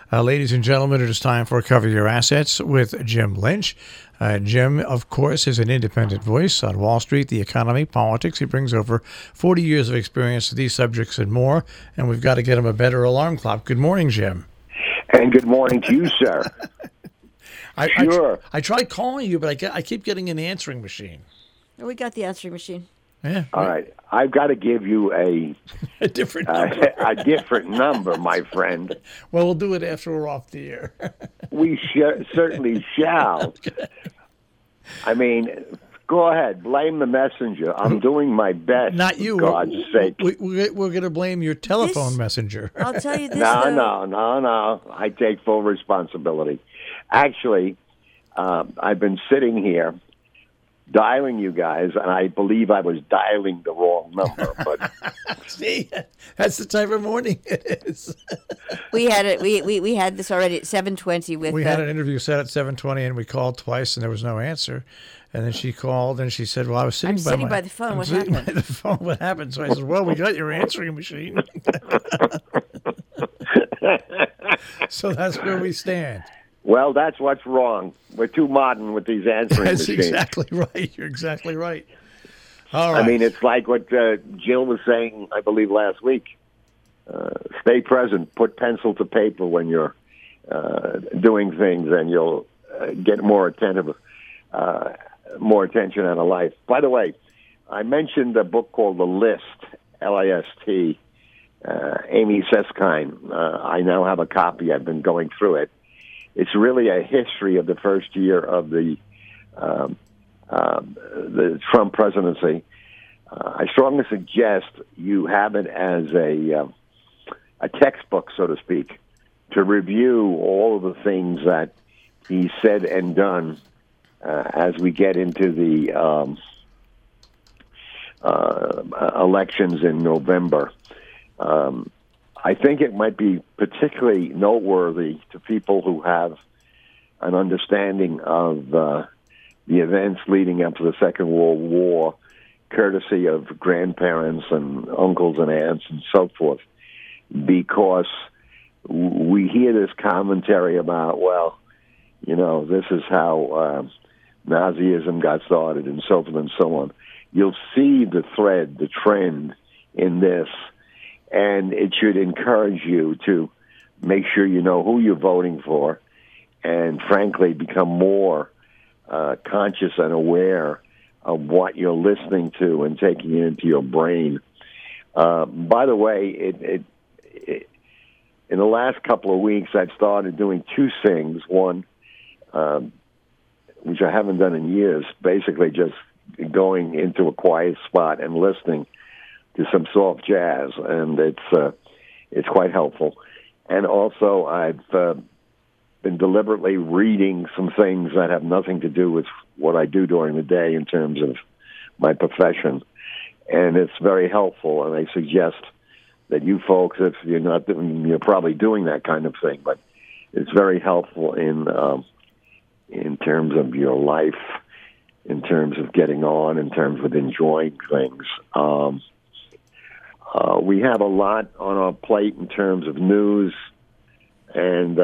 Ladies and gentlemen, it is time for Cover Your Assets with Jim Lynch. Jim, of course, is an independent voice on Wall Street, the economy, politics. He brings over 40 years of experience to these subjects and more, and we've got to get him a better alarm clock. Good morning, Jim. And good morning to you, sir. Sure. I tried calling you, but I keep getting an answering machine. We got the answering machine. Yeah. All right. I've got to give you a different number. A different number, my friend. Well, we'll do it after we're off the air. We certainly shall. Okay. I mean, go ahead. Blame the messenger. I'm doing my best. Not you. For God's sake. We're going to blame your telephone messenger. I'll tell you this. No. I take full responsibility. Actually, I've been sitting here dialing you guys, and I believe I was dialing the wrong number. But see, that's the type of morning it is. We had it. We had this already at 7:20 with. We had an interview set at 7:20, and we called twice, and there was no answer. And then she called, and she said, "Well, I was sitting by the phone. What sitting happened? by the phone. What happened?" So I said, "Well, we got your answering machine." So that's where we stand. Well, that's what's wrong. We're too modern with these answering That's machines. exactly right. You're exactly right. All right. I mean, it's like what Jill was saying, I believe, last week. Stay present. Put pencil to paper when you're doing things, and you'll get more attention out of life. By the way, I mentioned a book called The List, L-I-S-T, Amy Seskind. I now have a copy. I've been going through it. It's really a history of the first year of the Trump presidency. I strongly suggest you have it as a textbook, so to speak, to review all of the things that he said and done as we get into the elections in November. I think it might be particularly noteworthy to people who have an understanding of the events leading up to the Second World War, courtesy of grandparents and uncles and aunts and so forth, because we hear this commentary about, well, you know, this is how Nazism got started and so forth and so on. You'll see the thread, the trend in this, and it should encourage you to make sure you know who you're voting for and, frankly, become more conscious and aware of what you're listening to and taking it into your brain. By the way, in the last couple of weeks, I've started doing two things. One, which I haven't done in years, basically just going into a quiet spot and listening to some soft jazz, and it's quite helpful. And also, I've been deliberately reading some things that have nothing to do with what I do during the day in terms of my profession, and it's very helpful. And I suggest that you folks, if you're not doing, you're probably doing that kind of thing, but it's very helpful in terms of your life, in terms of getting on, in terms of enjoying things. We have a lot on our plate in terms of news, and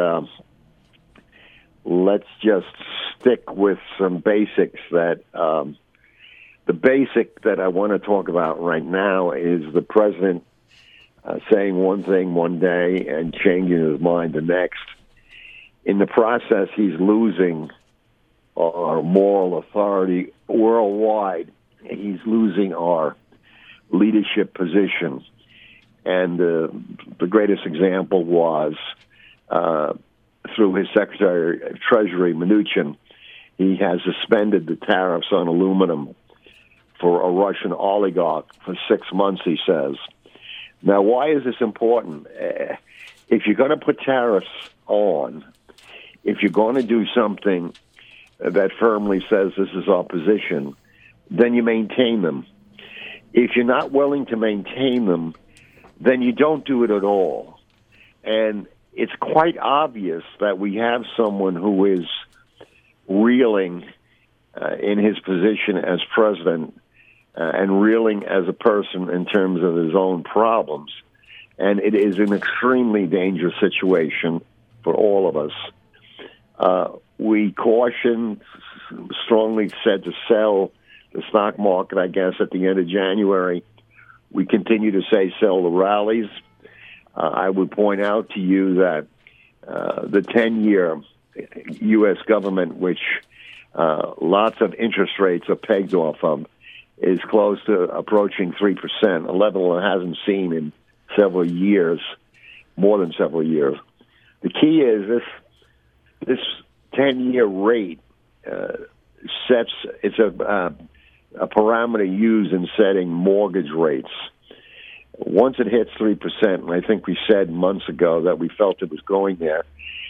let's just stick with some basics. That the basic that I want to talk about right now is the president saying one thing one day and changing his mind the next. In the process, he's losing our moral authority worldwide. He's losing our leadership position. And the greatest example was through his Secretary of Treasury, Mnuchin. He has suspended the tariffs on aluminum for a Russian oligarch for 6 months, he says. Now, why is this important? If you're going to put tariffs on, if you're going to do something that firmly says this is our position, then you maintain them. If you're not willing to maintain them, then you don't do it at all. And it's quite obvious that we have someone who is reeling in his position as president and reeling as a person in terms of his own problems. And it is an extremely dangerous situation. for all of us. We cautioned, strongly said to sell the stock market, I guess, at the end of January. We continue to say sell the rallies. I would point out to you that the 10-year U.S. government, which lots of interest rates are pegged off of, is close to approaching 3%, a level it hasn't seen in several years, more than several years. The key is this 10-year rate sets, it's a parameter used in setting mortgage rates. Once it hits 3%, and I think we said months ago that we felt it was going there,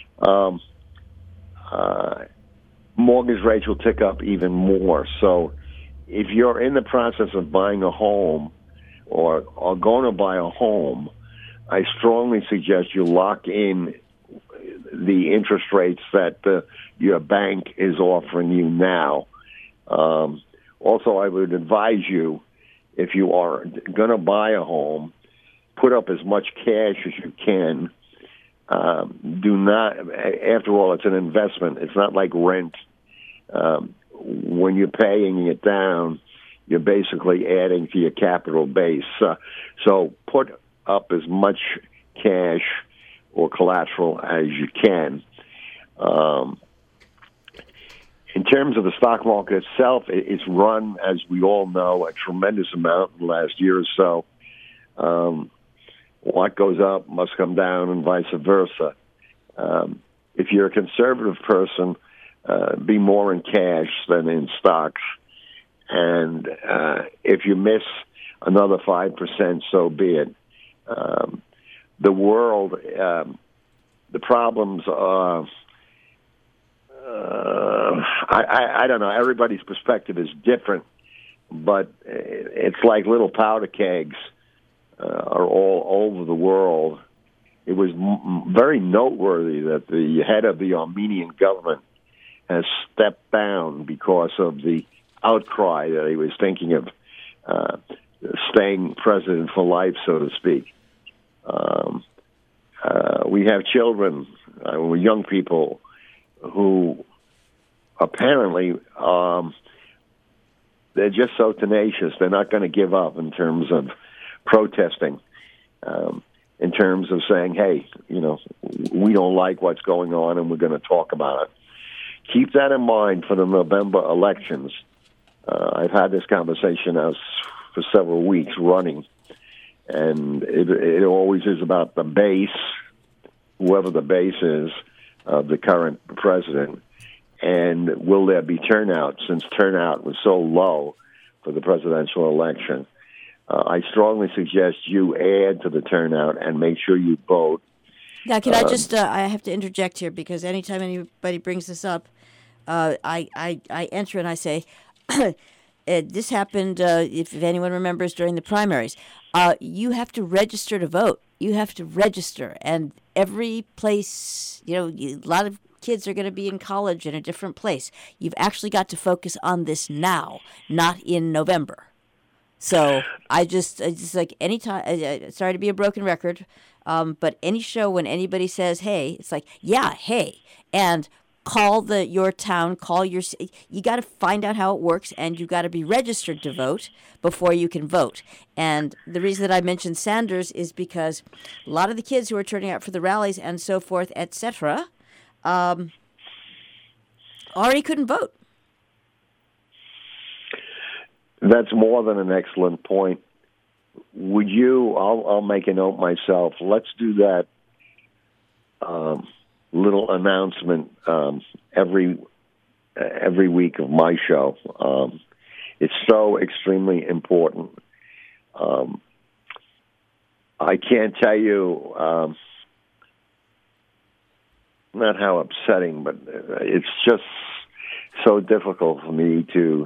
mortgage rates will tick up even more. So if you're in the process of buying a home or going to buy a home, I strongly suggest you lock in the interest rates that your bank is offering you now. Also, I would advise you, if you are going to buy a home, put up as much cash as you can. Do not, after all, it's an investment. It's not like rent. When you're paying it down, you're basically adding to your capital base. So put up as much cash or collateral as you can. In terms of the stock market itself, it's run, as we all know, a tremendous amount in the last year or so. What goes up must come down and vice versa. If you're a conservative person, be more in cash than in stocks. And if you miss another 5%, so be it. The world, the problems are, I don't know, everybody's perspective is different, but it's like little powder kegs are all over the world. It was very noteworthy that the head of the Armenian government has stepped down because of the outcry that he was thinking of staying president for life, so to speak. We have children, young people, who apparently they're just so tenacious. They're not going to give up in terms of protesting, in terms of saying, hey, we don't like what's going on and we're going to talk about it. Keep that in mind for the November elections. I've had this conversation now for several weeks running, and it always is about the base, whoever the base is, of the current president, and will there be turnout, since turnout was so low for the presidential election. I strongly suggest you add to the turnout and make sure you vote. Now, can I just, I have to interject here, because anytime anybody brings this up, I enter and I say, this happened, if anyone remembers, during the primaries. You have to register to vote. You have to register. And every place, a lot of kids are going to be in college in a different place. You've actually got to focus on this now, not in November. So I just like anytime, sorry to be a broken record, but any show when anybody says, hey, it's like, yeah, hey, and call your town, you got to find out how it works, and you got to be registered to vote before you can vote. And the reason that I mentioned Sanders is because a lot of the kids who are turning out for the rallies and so forth, etc., already couldn't vote. That's more than an excellent point. Would you, I'll make a note myself, let's do that little announcement every week of my show. It's so extremely important. I can't tell you not how upsetting, but it's just so difficult for me to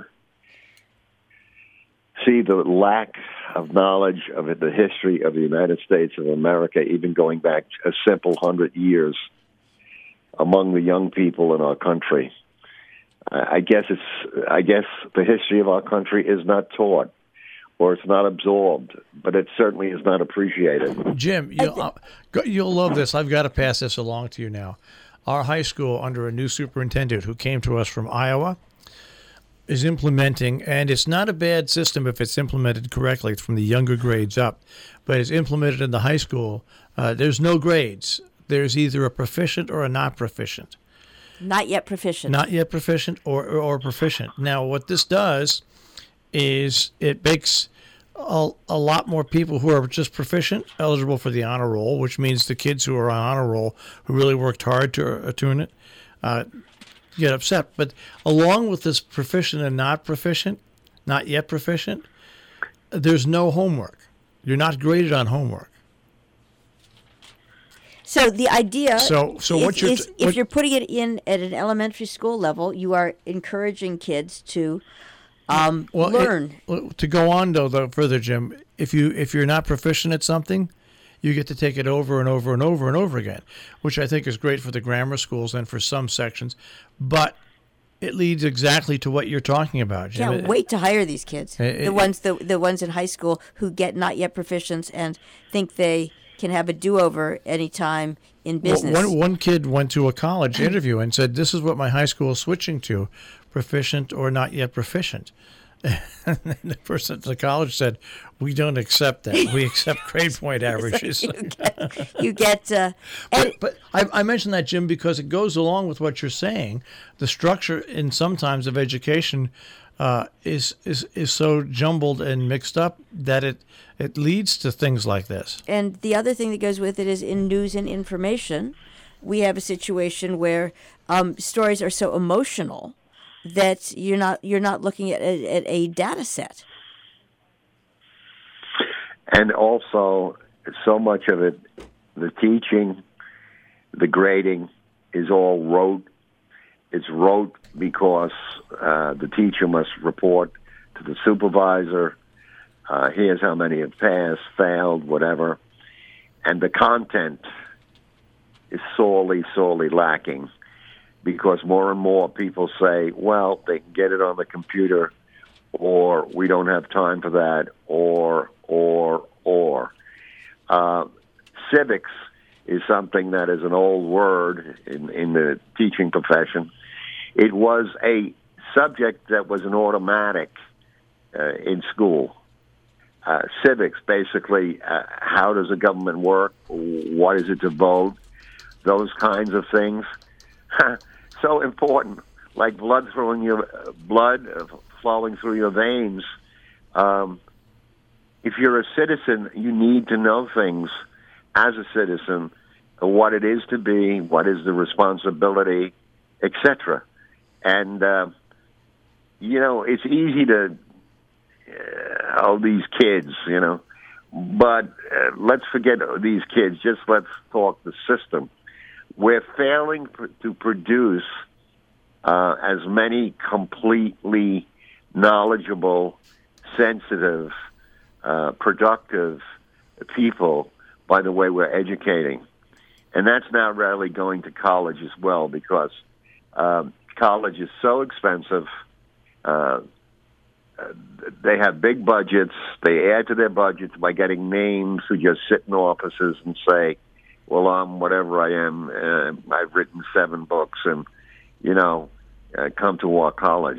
see the lack of knowledge of the history of the United States of America, even going back a simple 100 years, among the young people in our country. I guess the history of our country is not taught. or it's not absorbed, but it certainly is not appreciated. Jim, you'll love this. I've got to pass this along to you now. Our high school, under a new superintendent who came to us from Iowa, is implementing, and it's not a bad system if it's implemented correctly from the younger grades up, but it's implemented in the high school. There's no grades. There's either a proficient or a not proficient. Not yet proficient. Not yet proficient or proficient. Now, what this does is it makes a lot more people who are just proficient eligible for the honor roll, which means the kids who are on honor roll, who really worked hard to attune it, get upset. But along with this proficient and not proficient, not yet proficient, there's no homework. You're not graded on homework. So the idea if you're putting it in at an elementary school level, you are encouraging kids to learn. To go on though further, Jim, if you're not proficient at something, you get to take it over and over and over and over again, which I think is great for the grammar schools and for some sections, but it leads exactly to what you're talking about, Jim. Can't wait to hire these kids. The ones in high school who get not yet proficients and think they can have a do-over anytime in business. Well, one kid went to a college interview and said, "This is what my high school is switching to, proficient or not yet proficient." And the person at the college said, "We don't accept that. We accept grade point averages." you get. But I mentioned that, Jim, because it goes along with what you're saying. The structure in sometimes of education is so jumbled and mixed up that it leads to things like this. And the other thing that goes with it is in news and information, we have a situation where stories are so emotional that you're not looking at a data set. And also, so much of it, the teaching, the grading, is all rote. It's rote because the teacher must report to the supervisor, here's how many have passed, failed, whatever. And the content is sorely, sorely lacking because more and more people say, well, they can get it on the computer, or we don't have time for that, or. Civics is something that is an old word in the teaching profession. It was a subject that was an automatic in school. Civics, basically, how does the government work? What is it to vote? Those kinds of things. So important, like blood flowing through your veins. If you're a citizen, you need to know things as a citizen, what it is to be, what is the responsibility, etc. And, it's easy to, these kids, but let's forget these kids. Just let's talk the system. We're failing to produce as many completely knowledgeable, sensitive, productive people by the way we're educating. And that's now really going to college as well because college is so expensive. They have big budgets. They add to their budgets by getting names who just sit in offices and say, well, I'm whatever I am. I've written 7 books and, come to our college.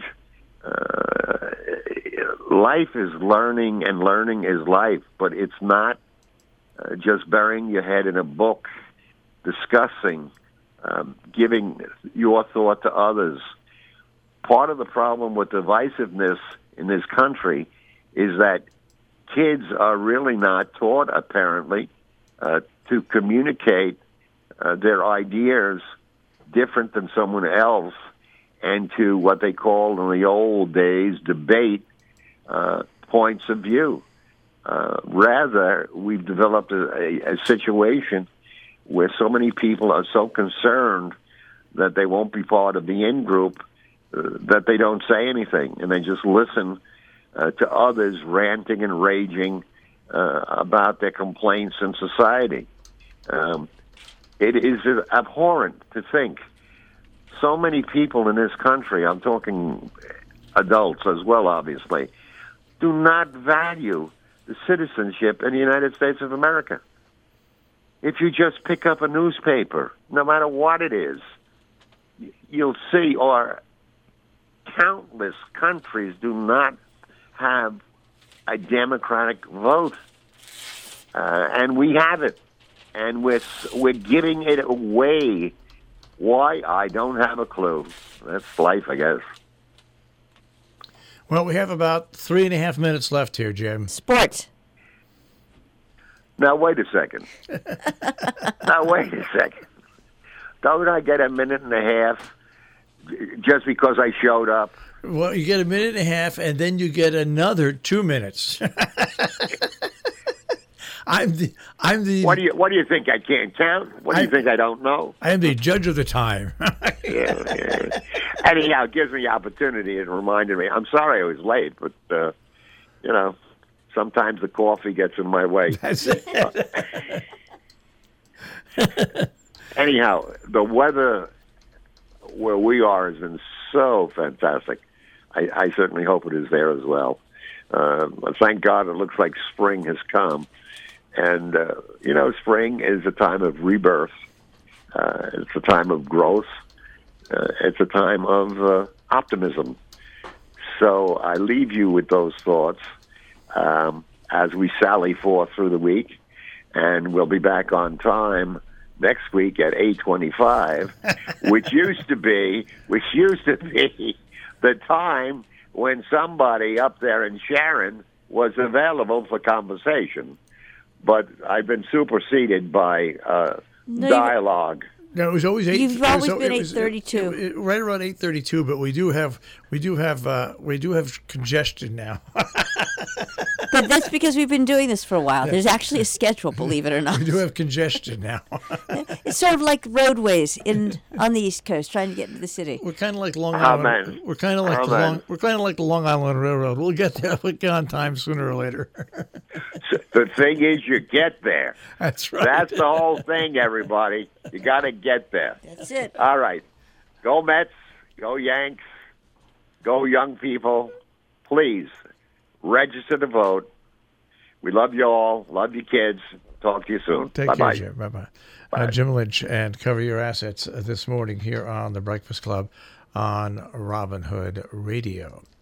Life is learning and learning is life, but it's not just burying your head in a book, discussing, giving your thought to others. Part of the problem with divisiveness in this country is that kids are really not taught, apparently, to communicate their ideas different than someone else and to what they called in the old days debate points of view. Rather, we've developed a situation where so many people are so concerned that they won't be part of the in-group that they don't say anything, and they just listen to others ranting and raging about their complaints in society. It is abhorrent to think so many people in this country, I'm talking adults as well, obviously, do not value the citizenship in the United States of America. If you just pick up a newspaper, no matter what it is, you'll see, or countless countries do not have a democratic vote. And we have it. And we're giving it away. Why? I don't have a clue. That's life, I guess. Well, we have about 3.5 minutes left here, Jim. Sports. Now, wait a second. Don't I get a minute and a half just because I showed up? Well, you get a minute and a half, and then you get another 2 minutes. I'm the. What do you think? I can't count? What do you think? I don't know. I am the judge of the time. yeah. Anyhow, it gives me the opportunity and reminded me. I'm sorry I was late, but sometimes the coffee gets in my way. That's it. Anyhow, the weather where we are has been so fantastic. I certainly hope it is there as well. Thank God it looks like spring has come. And, spring is a time of rebirth. It's a time of growth. It's a time of optimism. So I leave you with those thoughts as we sally forth through the week. And we'll be back on time next week at 8:25, which used to be the time when somebody up there in Sharon was available for conversation. But I've been superseded by dialogue. No, it was always 8. You've always been 8:32. Right around 8:32, but we do have congestion now. But that's because we've been doing this for a while. There's actually a schedule, believe it or not. We do have congestion now. It's sort of like roadways on the East Coast trying to get into the city. We're kind of like Long Island. We're kind of like the Long Island Railroad. We'll get there. We'll get on time sooner or later. The thing is, you get there. That's right. That's the whole thing, everybody. You got to get there. That's it. All right. Go Mets. Go Yanks. Go young people. Please register to vote. We love you all. Love you kids. Talk to you soon. Take Bye-bye. care, Jim. Bye-bye. Jim Lynch and Cover Your Assets this morning here on The Breakfast Club on Robin Hood Radio.